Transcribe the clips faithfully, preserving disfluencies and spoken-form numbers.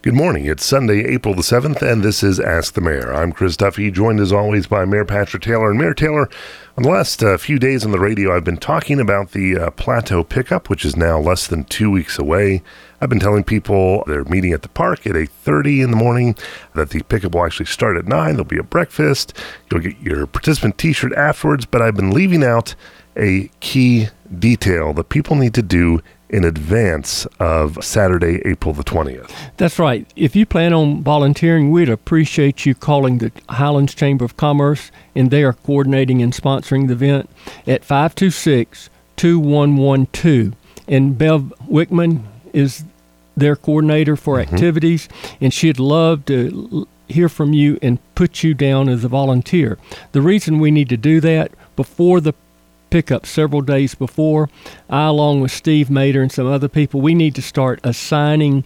Good morning. It's Sunday, April the seventh, and this is Ask the Mayor. I'm Chris Duffy, joined as always by Mayor Patrick Taylor. And Mayor Taylor, on the last uh, few days on the radio, I've been talking about the uh, Plateau Pickup, which is now less than two weeks away. I've been telling people they're meeting at the park at eight thirty in the morning, that the pickup will actually start at nine. There'll be a breakfast. You'll get your participant t-shirt afterwards, but I've been leaving out a key detail that people need to do in advance of Saturday, April the twentieth. That's right. If you plan on volunteering, we'd appreciate you calling the Highlands Chamber of Commerce, and they are coordinating and sponsoring the event at five two six, two one one two. And Bev Wickman is their coordinator for mm-hmm. activities, and she'd love to hear from you and put you down as a volunteer. The reason we need to do that, before the pickup several days before, I, along with Steve Mater and some other people, we need to start assigning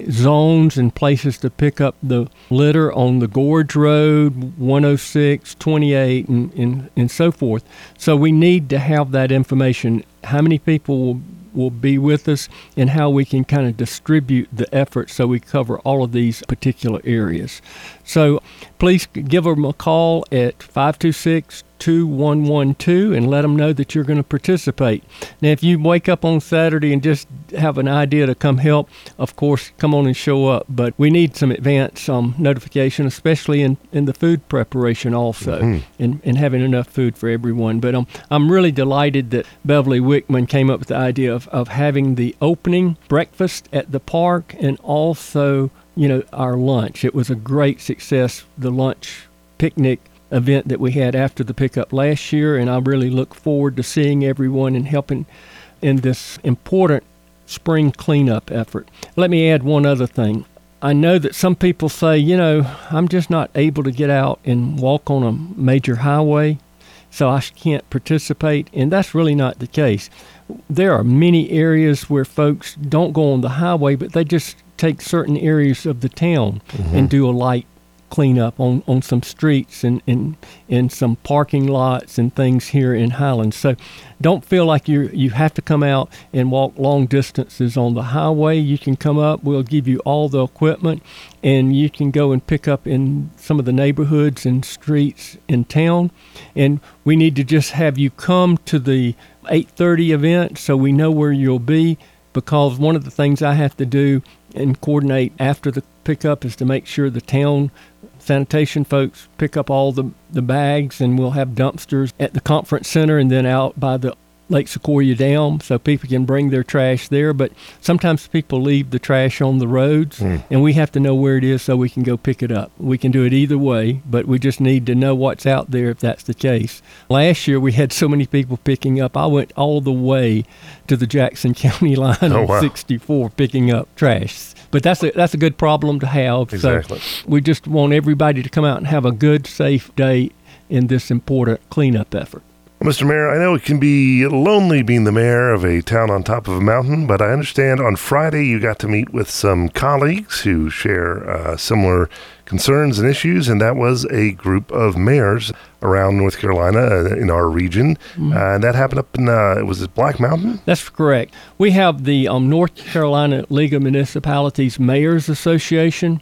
zones and places to pick up the litter on the Gorge Road, one oh six, twenty-eight, and, and, and so forth. So we need to have that information, how many people will will be with us, and how we can kind of distribute the effort so we cover all of these particular areas. So please give them a call at five two six, two one one two and let them know that you're going to participate. Now, if you wake up on Saturday and just have an idea to come help, of course, come on and show up. But we need some advance um, notification, especially in, in the food preparation also, mm-hmm. and, and having enough food for everyone. But um, I'm really delighted that Beverly Wickman came up with the idea of, of having the opening breakfast at the park and also, you know, our lunch. It was a great success, the lunch picnic event that we had after the pickup last year, and I really look forward to seeing everyone and helping in this important spring cleanup effort. Let me add one other thing. I know that some people say, you know, I'm just not able to get out and walk on a major highway, so I can't participate, and that's really not the case. There are many areas where folks don't go on the highway, but they just take certain areas of the town mm-hmm. and do a light cleanup on, on some streets and, and, and some parking lots and things here in Highlands. So don't feel like you you have to come out and walk long distances on the highway. You can come up. We'll give you all the equipment, and you can go and pick up in some of the neighborhoods and streets in town. And we need to just have you come to the eight thirty event so we know where you'll be, because one of the things I have to do and coordinate after the pickup is to make sure the town sanitation folks pick up all the, the bags, and we'll have dumpsters at the conference center and then out by the Lake Sequoia Dam so people can bring their trash there. But sometimes people leave the trash on the roads, mm. and we have to know where it is so we can go pick it up. We can do it either way, but we just need to know what's out there if that's the case. Last year we had so many people picking up. I went all the way to the Jackson County line oh, on wow. sixty-four picking up trash. But that's a, that's a good problem to have. Exactly. So we just want everybody to come out and have a good, safe day in this important cleanup effort. Mister Mayor, I know it can be lonely being the mayor of a town on top of a mountain, but I understand on Friday you got to meet with some colleagues who share uh, similar concerns and issues, and that was a group of mayors around North Carolina uh, in our region, mm-hmm. uh, and that happened up in, uh, was it Black Mountain? That's correct. We have the um, North Carolina League of Municipalities Mayors Association,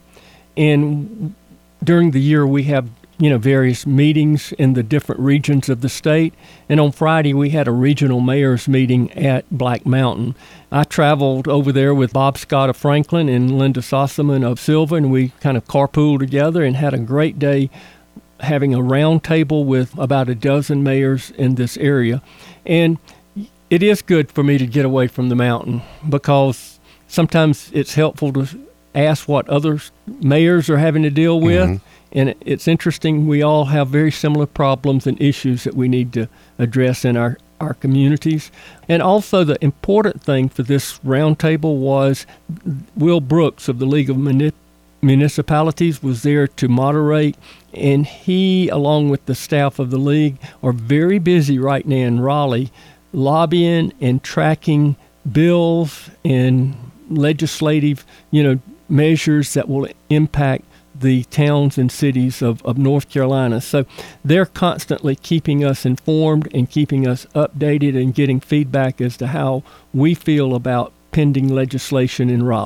and during the year we have you know, various meetings in the different regions of the state. And on Friday, we had a regional mayor's meeting at Black Mountain. I traveled over there with Bob Scott of Franklin and Linda Sossaman of Silva, and we kind of carpooled together and had a great day having a round table with about a dozen mayors in this area. And it is good for me to get away from the mountain, because sometimes it's helpful to ask what other mayors are having to deal with. Mm-hmm. And it's interesting, we all have very similar problems and issues that we need to address in our, our communities. And also the important thing for this roundtable was Will Brooks of the League of Muni- Municipalities was there to moderate, and he, along with the staff of the league, are very busy right now in Raleigh lobbying and tracking bills and legislative, you know, measures that will impact the towns and cities of, of North Carolina. So they're constantly keeping us informed and keeping us updated and getting feedback as to how we feel about pending legislation in Raleigh.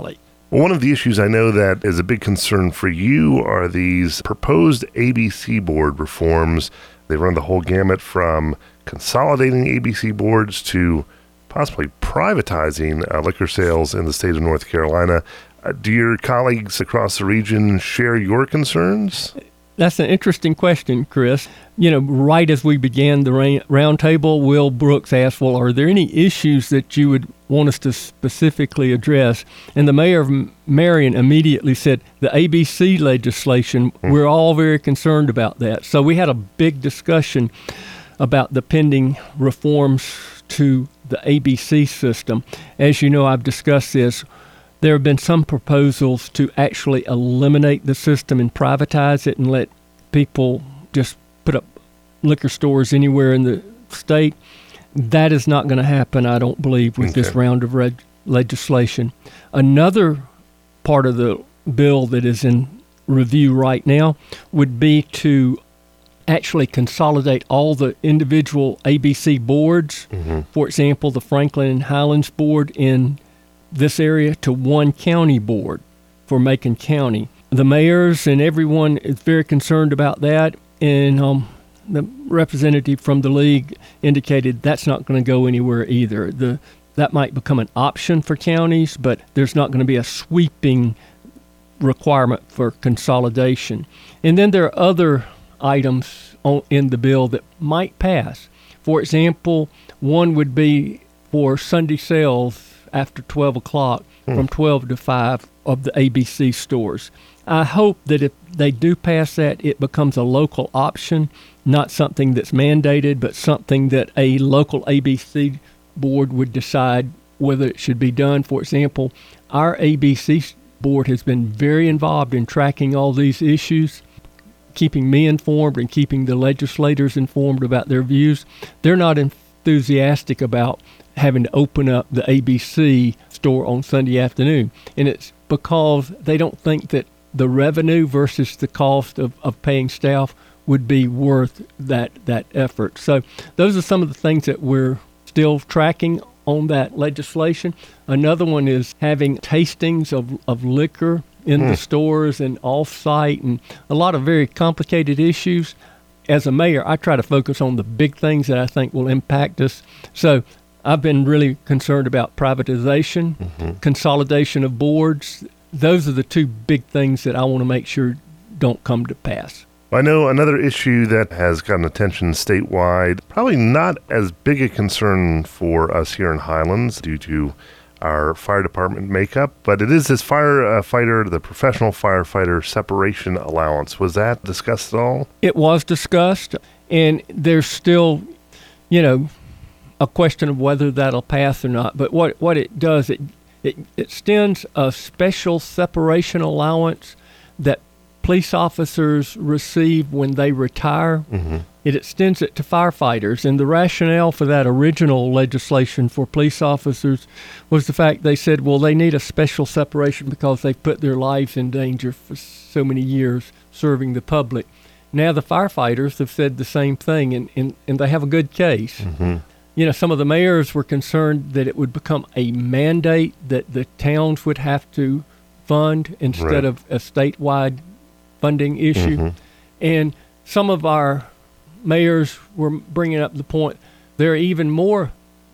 Well, one of the issues I know that is a big concern for you are these proposed A B C board reforms. They run the whole gamut from consolidating A B C boards to possibly privatizing uh, liquor sales in the state of North Carolina. Uh, do your colleagues across the region share your concerns? That's an interesting question, Chris. You know, right as we began the ra- roundtable, Will Brooks asked, well, are there any issues that you would want us to specifically address? And the mayor of Marion immediately said, the A B C legislation, mm. we're all very concerned about that. So we had a big discussion about the pending reforms to the A B C system. As you know, I've discussed this. There have been some proposals to actually eliminate the system and privatize it and let people just put up liquor stores anywhere in the state. That is not going to happen, I don't believe, with okay. this round of reg- legislation. Another part of the bill that is in review right now would be to actually consolidate all the individual A B C boards. Mm-hmm. For example, the Franklin and Highlands board in this area to one county board for Macon County. The mayors and everyone is very concerned about that, and um, the representative from the league indicated that's not going to go anywhere either. The that might become an option for counties, but there's not going to be a sweeping requirement for consolidation. And then there are other items on, in the bill that might pass. For example, one would be for Sunday sales after twelve o'clock, hmm. from twelve to five of the A B C stores. I hope that if they do pass that, it becomes a local option, not something that's mandated, but something that a local A B C board would decide whether it should be done. For example, our A B C board has been very involved in tracking all these issues, keeping me informed and keeping the legislators informed about their views. They're not enthusiastic about having to open up the A B C store on Sunday afternoon. And it's because they don't think that the revenue versus the cost of, of paying staff would be worth that, that effort. So those are some of the things that we're still tracking on that legislation. Another one is having tastings of, of liquor in mm. the stores and off-site, and a lot of very complicated issues. As a mayor, I try to focus on the big things that I think will impact us. So I've been really concerned about privatization, mm-hmm. consolidation of boards. Those are the two big things that I want to make sure don't come to pass. I know another issue that has gotten attention statewide, probably not as big a concern for us here in Highlands due to our fire department makeup, but it is this firefighter, the professional firefighter separation allowance. Was that discussed at all? It was discussed, and there's still, you know, a question of whether that'll pass or not. But what what it does, it it extends a special separation allowance that police officers receive when they retire. Mm-hmm. It extends it to firefighters. And the rationale for that original legislation for police officers was the fact they said, well, they need a special separation because they've put their lives in danger for so many years serving the public. Now the firefighters have said the same thing, and, and, and they have a good case. Mm-hmm. You know, some of the mayors were concerned that it would become a mandate that the towns would have to fund instead right. of a statewide funding issue. Mm-hmm. And some of our mayors were bringing up the point there are even more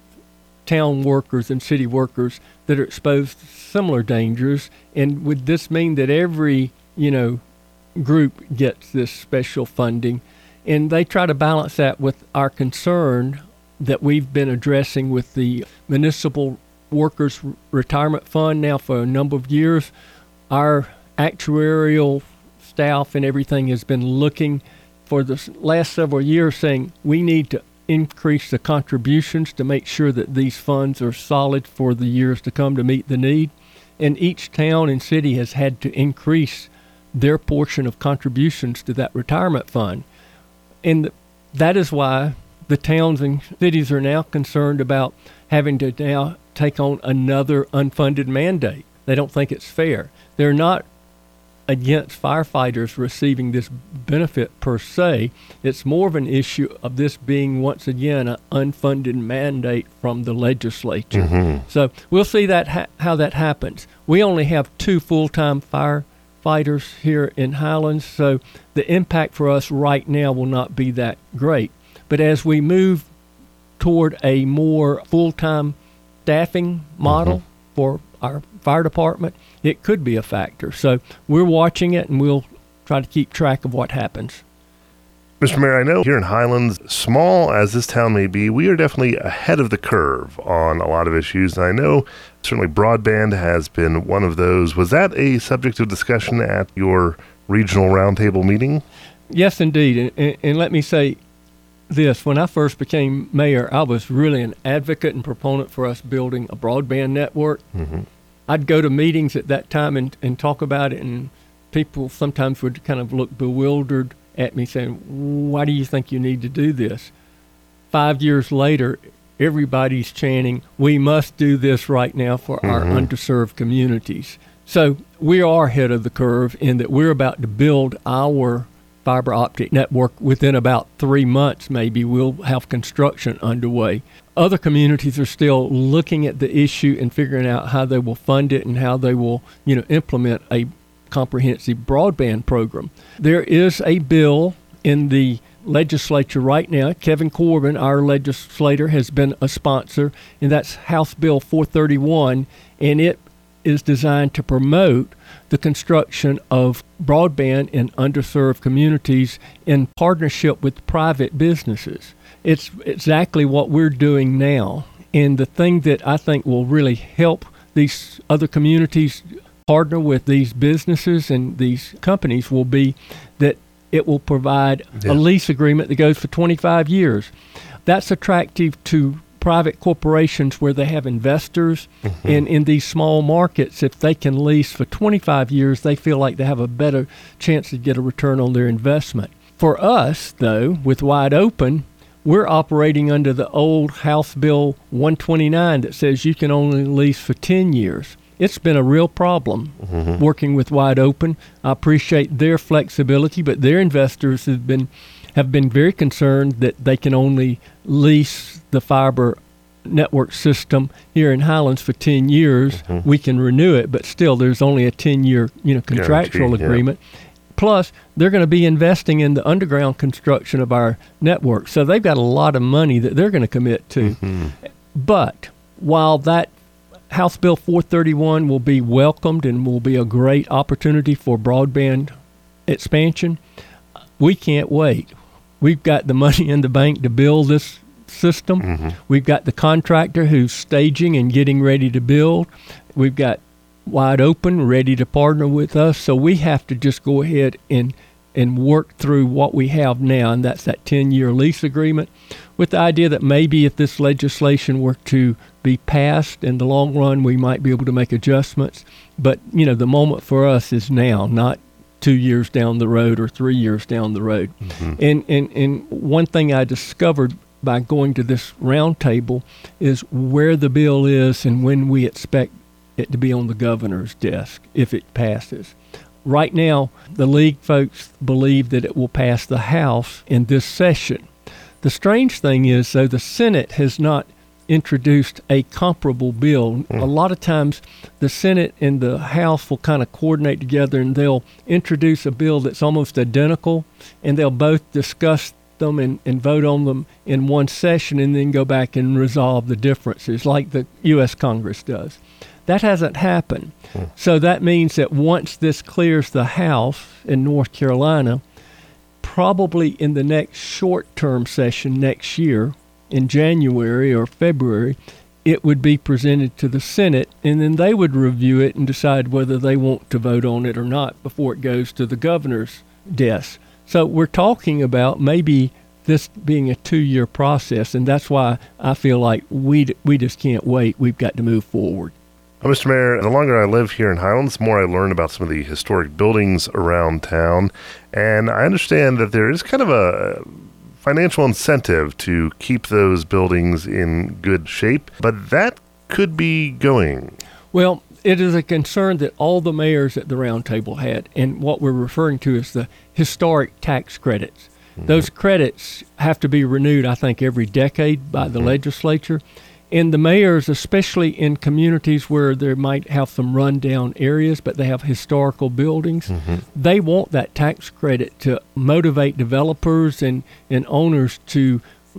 town workers and city workers that are exposed to similar dangers. And would this mean that every, you know, group gets this special funding? And they try to balance that with our concern that we've been addressing with the Municipal Workers Retirement Fund now for a number of years. Our actuarial staff and everything has been looking for the last several years saying we need to increase the contributions to make sure that these funds are solid for the years to come to meet the need. And each town and city has had to increase their portion of contributions to that retirement fund. And that is why the towns and cities are now concerned about having to now take on another unfunded mandate. They don't think it's fair. They're not against firefighters receiving this benefit per se. It's more of an issue of this being, once again, an unfunded mandate from the legislature. Mm-hmm. So we'll see that ha- how that happens. We only have two full-time firefighters here in Highlands, so the impact for us right now will not be that great. But as we move toward a more full-time staffing model mm-hmm. for our fire department, it could be a factor. So we're watching it, and we'll try to keep track of what happens. Mister Mayor, I know here in Highlands, small as this town may be, we are definitely ahead of the curve on a lot of issues. And I know certainly broadband has been one of those. Was that a subject of discussion at your regional roundtable meeting? Yes, indeed. And, and, and let me say this. When I first became mayor, I was really an advocate and proponent for us building a broadband network. Mm-hmm. I'd go to meetings at that time and, and talk about it, and people sometimes would kind of look bewildered at me saying, why do you think you need to do this? Five years later, everybody's chanting, we must do this right now for mm-hmm. our underserved communities. So we are ahead of the curve in that we're about to build our fiber optic network. Within about three months, maybe, we'll have construction underway. Other communities are still looking at the issue and figuring out how they will fund it and how they will, you know, implement a comprehensive broadband program. There is a bill in the legislature right now. Kevin Corbin, our legislator, has been a sponsor, and that's House Bill four thirty-one, and it is designed to promote the construction of broadband in underserved communities in partnership with private businesses. It's exactly what we're doing now. And the thing that I think will really help these other communities partner with these businesses and these companies will be that it will provide yeah. a lease agreement that goes for twenty-five years. That's attractive to private corporations where they have investors. Mm-hmm. And in these small markets, if they can lease for twenty-five years, they feel like they have a better chance to get a return on their investment. For us, though, with Wide Open, we're operating under the old House Bill one twenty-nine that says you can only lease for ten years. It's been a real problem mm-hmm. working with Wide Open. I appreciate their flexibility, but their investors have been have been very concerned that they can only lease the fiber network system here in Highlands for ten years. Mm-hmm. We can renew it, but still there's only a ten-year, you know, contractual Guarantee, agreement. Yeah. Plus, they're going to be investing in the underground construction of our network. So they've got a lot of money that they're going to commit to. Mm-hmm. But while that House Bill four thirty-one will be welcomed and will be a great opportunity for broadband expansion, we can't wait. We've got the money in the bank to build this system. Mm-hmm. We've got the contractor who's staging and getting ready to build. We've got Wide Open ready to partner with us. So we have to just go ahead and and work through what we have now, and that's that ten-year lease agreement, with the idea that maybe if this legislation were to be passed in the long run, we might be able to make adjustments. But, you know, the moment for us is now, not two years down the road or three years down the road. Mm-hmm. And, and, and one thing I discovered by going to this roundtable is where the bill is and when we expect it to be on the governor's desk if it passes. Right now, the league folks believe that it will pass the House in this session. The strange thing is, though, the Senate has not introduced a comparable bill. Mm. A lot of times the Senate and the House will kind of coordinate together, and they'll introduce a bill that's almost identical, and they'll both discuss them and, and vote on them in one session and then go back and resolve the differences like the U S Congress does. That hasn't happened. Hmm. So that means that once this clears the House in North Carolina, probably in the next short-term session next year, in January or February, it would be presented to the Senate, and then they would review it and decide whether they want to vote on it or not before it goes to the governor's desk. So we're talking about maybe this being a two-year process, and that's why I feel like we we just can't wait. We've got to move forward. Well, Mister Mayor, the longer I live here in Highlands, the more I learn about some of the historic buildings around town, and I understand that there is kind of a financial incentive to keep those buildings in good shape, but that could be going. Well, it is a concern that all the mayors at the roundtable had, and what we're referring to is the historic tax credits. Mm-hmm. Those credits have to be renewed, I think, every decade by the mm-hmm. legislature. And the mayors, especially in communities where they might have some rundown areas, but they have historical buildings, mm-hmm. they want that tax credit to motivate developers and, and owners to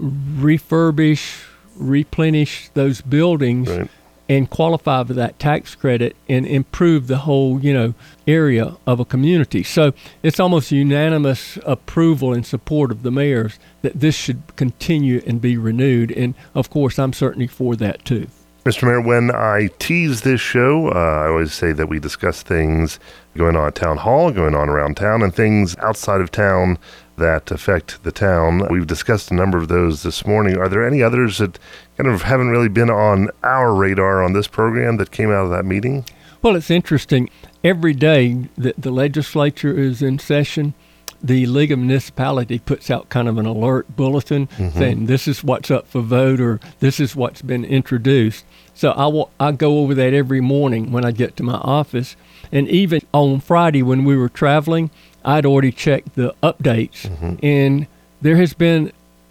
refurbish, replenish those buildings right. and qualify for that tax credit and improve the whole, you know, area of a community. So it's almost unanimous approval and support of the mayors that this should continue and be renewed. And, of course, I'm certainly for that, too. Mister Mayor, when I tease this show, uh, I always say that we discuss things going on at Town Hall, going on around town, and things outside of town that affect the town. We've discussed a number of those this morning. Are there any others that kind of haven't really been on our radar on this program that came out of that meeting? Well, it's interesting. Every day that the legislature is in session, the League of Municipalities puts out kind of an alert bulletin mm-hmm. saying this is what's up for vote or this is what's been introduced. So I, w- I go over that every morning when I get to my office. And even on Friday when we were traveling, I'd already checked the updates. Mm-hmm. And there has been,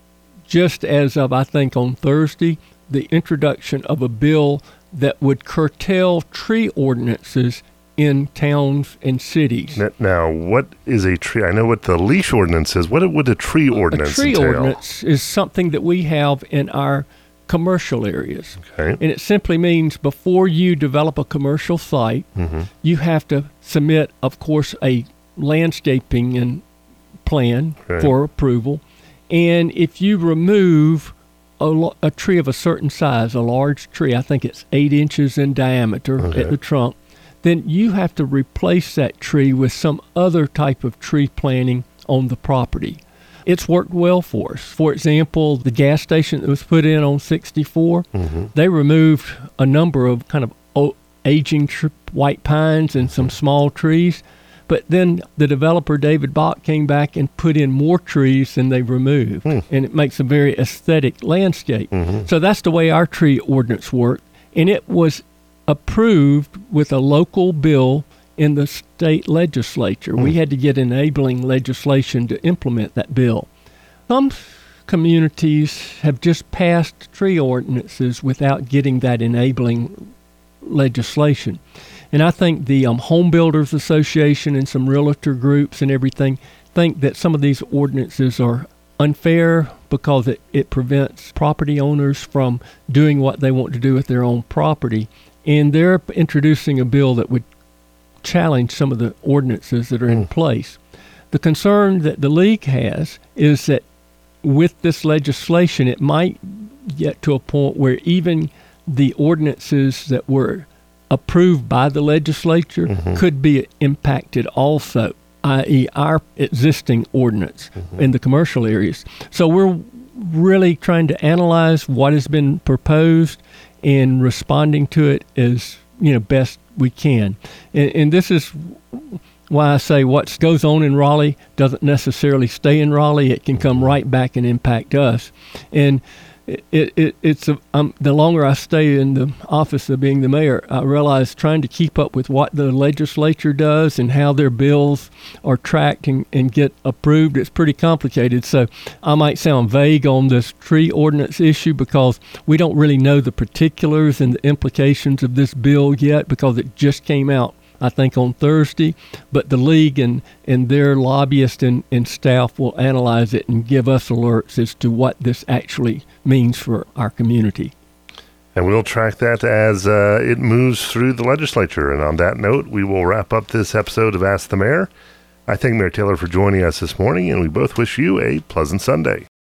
just as of, I think, on Thursday, the introduction of a bill that would curtail tree ordinances in towns and cities. Now, what is a tree? I know what the leash ordinance is. What would a tree ordinance entail? A tree entail? ordinance is something that we have in our commercial areas. Okay. And it simply means before you develop a commercial site, mm-hmm. you have to submit, of course, a landscaping and plan okay. for approval. And if you remove a, a tree of a certain size, a large tree, I think it's eight inches in diameter okay. at the trunk, then you have to replace that tree with some other type of tree planting on the property. It's worked well for us. For example, the gas station that was put in on sixty-four, mm-hmm. they removed a number of kind of old, aging tr- white pines and some small trees. But then the developer, David Bach, came back and put in more trees than they removed. Mm. And it makes a very aesthetic landscape. Mm-hmm. So that's the way our tree ordinance worked. And it was approved with a local bill in the state legislature. Mm. We had to get enabling legislation to implement that bill. Some communities have just passed tree ordinances without getting that enabling legislation. And I think the um, Home Builders Association and some realtor groups and everything think that some of these ordinances are unfair because it, it prevents property owners from doing what they want to do with their own property. And they're introducing a bill that would challenge some of the ordinances that are in place. The concern that the league has is that with this legislation, it might get to a point where even the ordinances that were approved by the legislature mm-hmm. could be impacted also, that is our existing ordinance mm-hmm. in the commercial areas. So we're really trying to analyze what has been proposed and responding to it as, you know, best we can. And, and this is why I say what goes on in Raleigh doesn't necessarily stay in Raleigh. It can come right back and impact us. And it, it it's a, um, the longer I stay in the office of being the mayor, I realize trying to keep up with what the legislature does and how their bills are tracked and, and get approved, it's pretty complicated. So I might sound vague on this tree ordinance issue because we don't really know the particulars and the implications of this bill yet because it just came out, I think, on Thursday. But the league and, and their lobbyists and, and staff will analyze it and give us alerts as to what this actually means for our community. And we'll track that as uh, it moves through the legislature. And on that note, we will wrap up this episode of Ask the Mayor. I thank Mayor Taylor for joining us this morning, and we both wish you a pleasant Sunday.